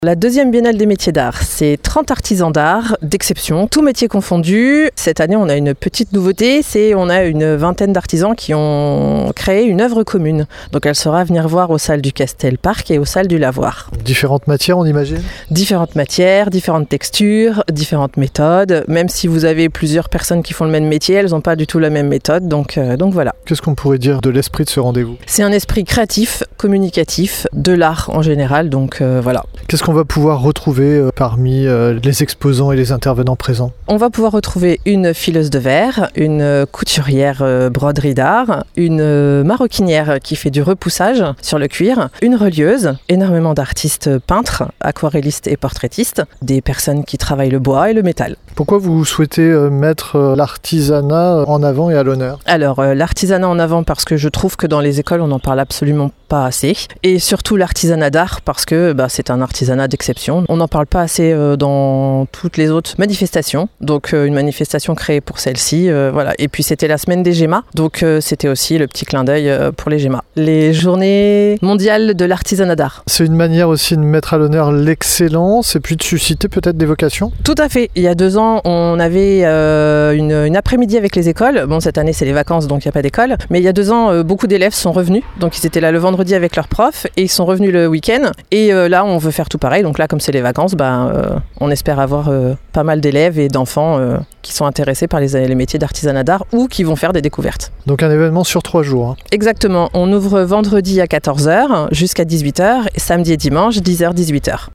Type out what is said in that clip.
La deuxième Biennale des métiers d'art, c'est 30 artisans d'art d'exception, tous métiers confondus. Cette année, on a une petite nouveauté, on a une vingtaine d'artisans qui ont créé une œuvre commune. Donc elle sera à venir voir aux salles du Castel Parc et aux salles du Lavoir. Différentes matières, on imagine ? Différentes matières, différentes textures, différentes méthodes. Même si vous avez plusieurs personnes qui font le même métier, elles n'ont pas du tout la même méthode. Donc voilà. Qu'est-ce qu'on pourrait dire de l'esprit de ce rendez-vous ? C'est un esprit créatif, communicatif, de l'art en général. Donc voilà. Qu'est-ce qu'on va pouvoir retrouver parmi les exposants et les intervenants présents ? On va pouvoir retrouver une fileuse de verre, une couturière broderie d'art, une maroquinière qui fait du repoussage sur le cuir, une relieuse, énormément d'artistes peintres, aquarellistes et portraitistes, des personnes qui travaillent le bois et le métal. Pourquoi vous souhaitez mettre l'artisanat en avant et à l'honneur ? Alors l'artisanat en avant parce que je trouve que dans les écoles on n'en parle absolument pas assez, et surtout l'artisanat d'art parce que c'est un artisanat d'exception. On n'en parle pas assez dans toutes les autres manifestations, donc une manifestation créée pour celle-ci, voilà. Et puis c'était la semaine des GEMA, donc c'était aussi le petit clin d'œil pour les GEMA. Les journées mondiales de l'artisanat d'art. C'est une manière aussi de mettre à l'honneur l'excellence et puis de susciter peut-être des vocations ? Tout à fait. Il y a 2 ans, on avait une après-midi avec les écoles. Bon, cette année c'est les vacances donc il n'y a pas d'école, mais il y a 2 ans, beaucoup d'élèves sont revenus, donc ils étaient là le vendredi avec leurs profs et ils sont revenus le week-end, et là on veut faire tout pareil, donc là comme c'est les vacances, on espère avoir pas mal d'élèves et d'enfants qui sont intéressés par les métiers d'artisanat d'art ou qui vont faire des découvertes. Donc un événement sur 3 jours. Hein. Exactement, on ouvre vendredi à 14h jusqu'à 18h, et samedi et dimanche 10h-18h.